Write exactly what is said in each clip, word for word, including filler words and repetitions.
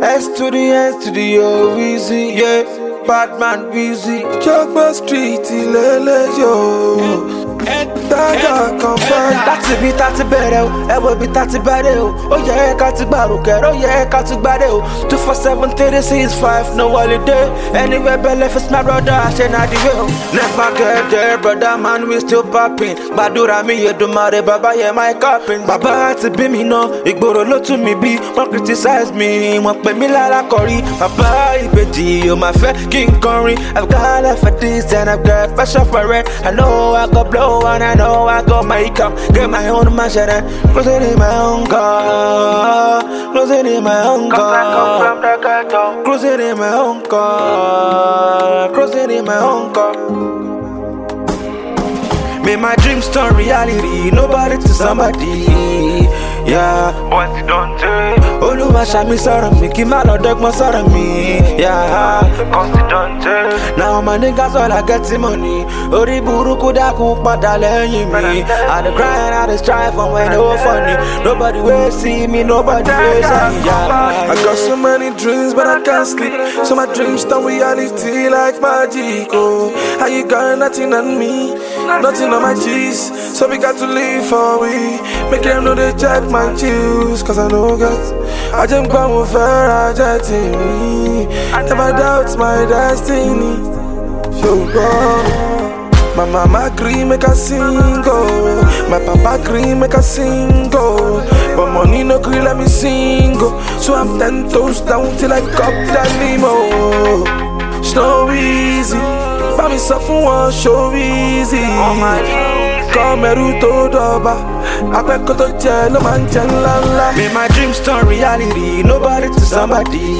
S to the S to the O, Weezy, yeah. Badman Weezy. Jogba Street, Ilele, yo. Daga confirm. Láti bí tá ti bẹ̀rẹ̀ o, ẹ wo bí tá ti bẹ̀rẹ̀ o. Ó yẹ ká ti gbàrúkẹ́, ó yẹ ká ti gbàdé o. Two four seven three six five, no holiday. Anywhere belle for my brother, I say na the way o. Never get there, brother man, we still popping. Gbàdúrà mi Èdùmàrè, bàbá yẹ my cupping. Bàbá ti bí mi náà, ìgboro ló tún mi bí. Wọ́n criticize mi, wọ́n pè mí lára kọrí. Bàbá ìbejì yóò máa fẹ́ kí n kọrin. I've got life for this and I've got fashion for it. I know I go blow and I know I go make up. Get my own mansion and cruising in my own car. Cruising in my own car. Cruising in my own car. Cruising in my own car. Make my dreams turn reality. Nobody to somebody. Yeah. What you don't do? Olúwa ṣàmì sọ̀rọ̀ mi kí má lọ dọ́gbọ́n sọ̀rọ̀ mi. Yeah. Cause you don't do. Now my niggas all I get money. Orí burúkú dákun padà lẹ́yìn mi. I dey grind, I dey strive for when no funny. Nobody will see me, nobody will see me. Yeah. I got so many dreams but I can't sleep. So my dreams turn reality like magic. Oh, how you got nothing on me, nothing on my G's. So we got to live for we. Make them know they check my juice. Cause I know God, I just go fair, I just me. Never doubt my destiny. So God. My mama agree make a sing, oh. My papa agree make a sing, oh. But money no agree let me sing, oh. So I'm ten toes down till I cop that limo. It's no easy, but me suffer one show easy. Come here to Doba, I bet go to jail, man, jail. Make my dreams turn reality, nobody to somebody.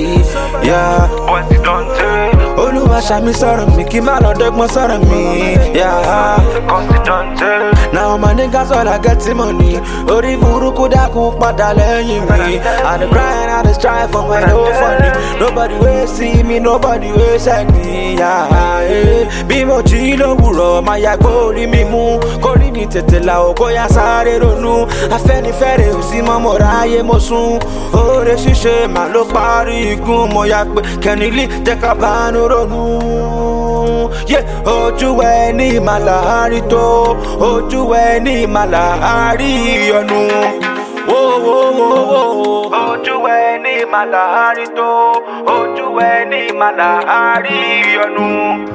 Yeah. What you don't do? Olúwa ṣàmì sọ̀rọ̀ mi kí má lọ dọ́gbọ́n sọ̀rọ̀ mi. Yeah. Cause you don't do. Now my niggas all I get money. Orí burúkú dákun padà lẹ́yìn mi. I dey grind, I dey strive for my no funny. Nobody will see me, nobody will send me. Yeah. Bí mo jí lówùrọ̀, máa yàgbọ́ orí mi mú. Kórìí mi tètè là ó kó yá sáré ronú. Afẹ́nifẹ́re ò sí mọ́ mo ráyé mo sún. Oore ṣíṣe màá ló parí igun. Mo yà pé kẹ́nìlí jẹ́ ká bánú ronú. Yeah, ojú ẹni màlárí tó, ojú ẹni màlárí ọ̀nù. Wo wo wo wo. Ojú ẹni màlárí tó, ojú ẹni màlárí ọ̀nù.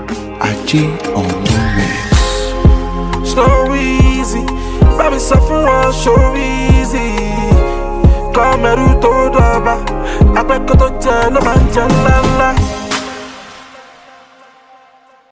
Ajé on the mix. It's no easy, but me suffer one show easy. Come here to Doba, I bet go to jail, man, jail.